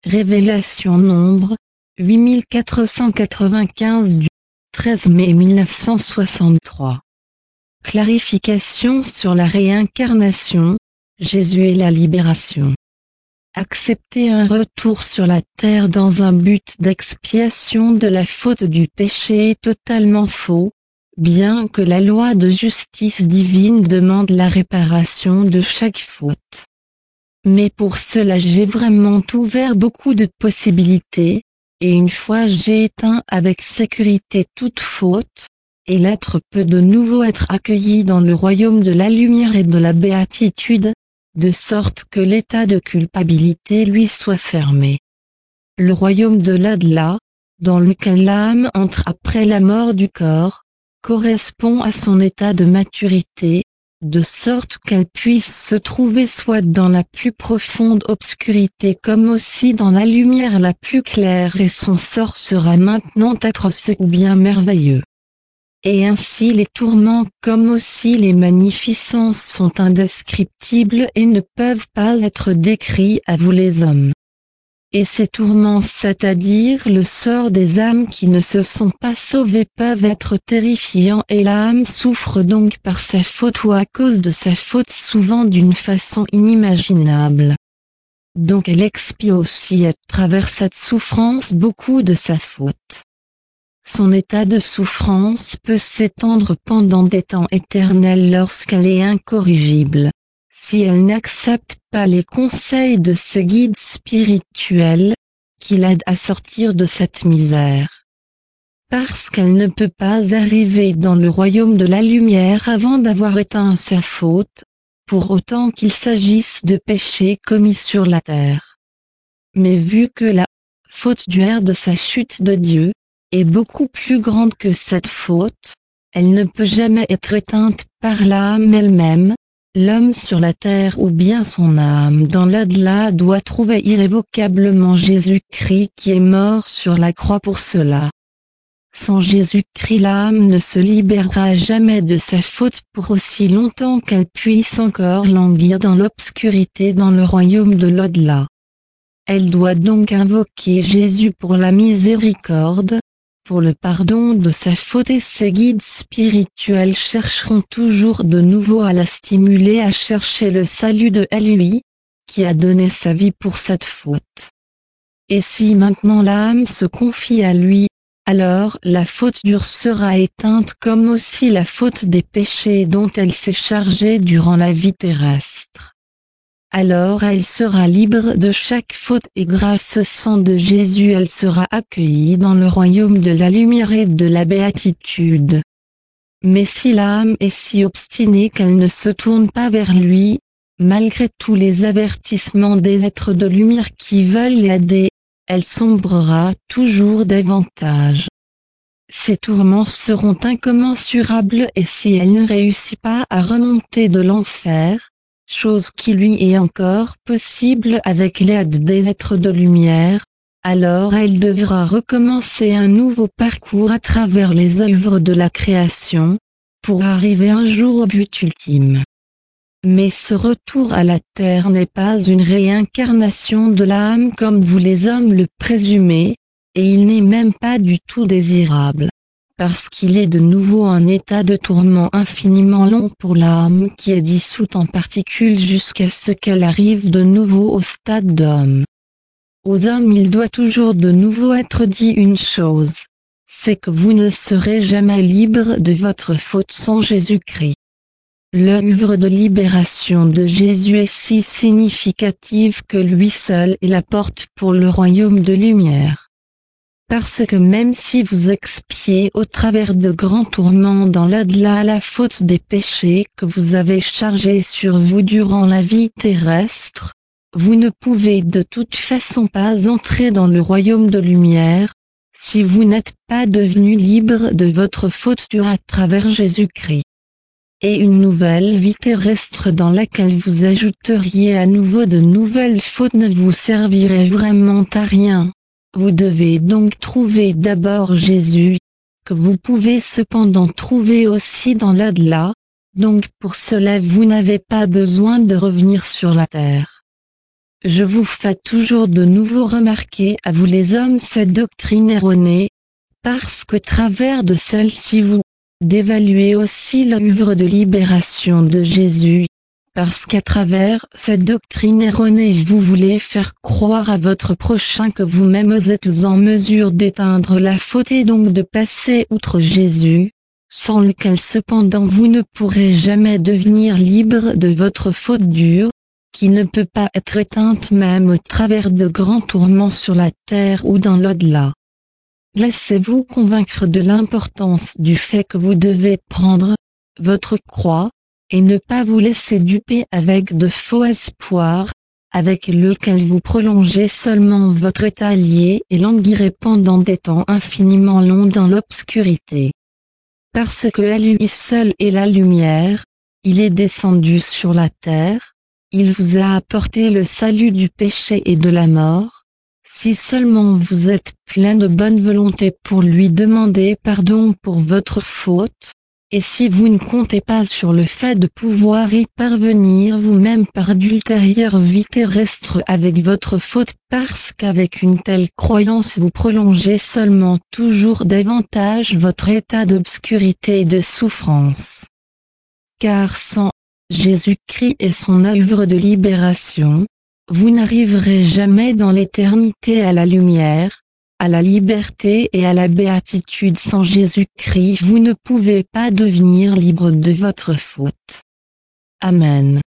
Révélation Nombre, 8495 du 13 mai 1963. Clarification sur la réincarnation, Jésus et la libération. Accepter un retour sur la terre dans un but d'expiation de la faute du péché est totalement faux, bien que la loi de justice divine demande la réparation de chaque faute. Mais pour cela j'ai vraiment ouvert beaucoup de possibilités, et une fois j'ai éteint avec sécurité toute faute, et l'être peut de nouveau être accueilli dans le royaume de la lumière et de la béatitude, de sorte que l'état de culpabilité lui soit fermé. Le royaume de l'au-delà, dans lequel l'âme entre après la mort du corps, correspond à son état de maturité, de sorte qu'elle puisse se trouver soit dans la plus profonde obscurité comme aussi dans la lumière la plus claire, et son sort sera maintenant atroce ou bien merveilleux. Et ainsi les tourments comme aussi les magnificences sont indescriptibles et ne peuvent pas être décrits à vous les hommes. Et ces tourments, c'est-à-dire le sort des âmes qui ne se sont pas sauvées, peuvent être terrifiants, et l'âme souffre donc par sa faute ou à cause de sa faute, souvent d'une façon inimaginable. Donc elle expie aussi à travers cette souffrance beaucoup de sa faute. Son état de souffrance peut s'étendre pendant des temps éternels lorsqu'elle est incorrigible, si elle n'accepte pas les conseils de ses guides spirituels, qui l'aident à sortir de cette misère. Parce qu'elle ne peut pas arriver dans le royaume de la lumière avant d'avoir éteint sa faute, pour autant qu'il s'agisse de péchés commis sur la terre. Mais vu que la faute duère de sa chute de Dieu est beaucoup plus grande que cette faute, elle ne peut jamais être éteinte par l'âme elle-même. L'homme sur la terre ou bien son âme dans l'au-delà doit trouver irrévocablement Jésus-Christ qui est mort sur la croix pour cela. Sans Jésus-Christ, l'âme ne se libérera jamais de sa faute pour aussi longtemps qu'elle puisse encore languir dans l'obscurité dans le royaume de l'au-delà. Elle doit donc invoquer Jésus pour la miséricorde, pour le pardon de sa faute, et ses guides spirituels chercheront toujours de nouveau à la stimuler à chercher le salut de lui, qui a donné sa vie pour cette faute. Et si maintenant l'âme se confie à lui, alors la faute dure sera éteinte comme aussi la faute des péchés dont elle s'est chargée durant la vie terrestre. Alors elle sera libre de chaque faute et grâce au sang de Jésus elle sera accueillie dans le royaume de la lumière et de la béatitude. Mais si l'âme est si obstinée qu'elle ne se tourne pas vers lui, malgré tous les avertissements des êtres de lumière qui veulent l'aider, elle sombrera toujours davantage. Ses tourments seront incommensurables, et si elle ne réussit pas à remonter de l'enfer, chose qui lui est encore possible avec l'aide des êtres de lumière, alors elle devra recommencer un nouveau parcours à travers les œuvres de la création, pour arriver un jour au but ultime. Mais ce retour à la terre n'est pas une réincarnation de l'âme comme vous les hommes le présumez, et il n'est même pas du tout désirable. Parce qu'il est de nouveau un état de tourment infiniment long pour l'âme qui est dissoute en particules jusqu'à ce qu'elle arrive de nouveau au stade d'homme. Aux hommes il doit toujours de nouveau être dit une chose, c'est que vous ne serez jamais libre de votre faute sans Jésus-Christ. L'œuvre de libération de Jésus est si significative que lui seul est la porte pour le royaume de lumière. Parce que même si vous expiez au travers de grands tourments dans l'au-delà la faute des péchés que vous avez chargés sur vous durant la vie terrestre, vous ne pouvez de toute façon pas entrer dans le royaume de lumière, si vous n'êtes pas devenu libre de votre faute dure à travers Jésus-Christ. Et une nouvelle vie terrestre dans laquelle vous ajouteriez à nouveau de nouvelles fautes ne vous servirait vraiment à rien. Vous devez donc trouver d'abord Jésus, que vous pouvez cependant trouver aussi dans l'au-delà, donc pour cela vous n'avez pas besoin de revenir sur la terre. Je vous fais toujours de nouveau remarquer à vous les hommes cette doctrine erronée, parce qu'au travers de celle-ci vous dévaluez aussi l'œuvre de libération de Jésus, parce qu'à travers cette doctrine erronée vous voulez faire croire à votre prochain que vous-même êtes en mesure d'éteindre la faute et donc de passer outre Jésus, sans lequel cependant vous ne pourrez jamais devenir libre de votre faute dure, qui ne peut pas être éteinte même au travers de grands tourments sur la terre ou dans l'au-delà. Laissez-vous convaincre de l'importance du fait que vous devez prendre votre croix, et ne pas vous laisser duper avec de faux espoirs, avec lequel vous prolongez seulement votre état lié et languirez pendant des temps infiniment longs dans l'obscurité. Parce que lui seul est la lumière, il est descendu sur la terre, il vous a apporté le salut du péché et de la mort, si seulement vous êtes plein de bonne volonté pour lui demander pardon pour votre faute, et si vous ne comptez pas sur le fait de pouvoir y parvenir vous-même par d'ultérieures vies terrestres avec votre faute parce qu'avec une telle croyance vous prolongez seulement toujours davantage votre état d'obscurité et de souffrance. Car sans Jésus-Christ et son œuvre de libération, vous n'arriverez jamais dans l'éternité à la lumière, à la liberté et à la béatitude. Sans Jésus-Christ vous ne pouvez pas devenir libre de votre faute. Amen.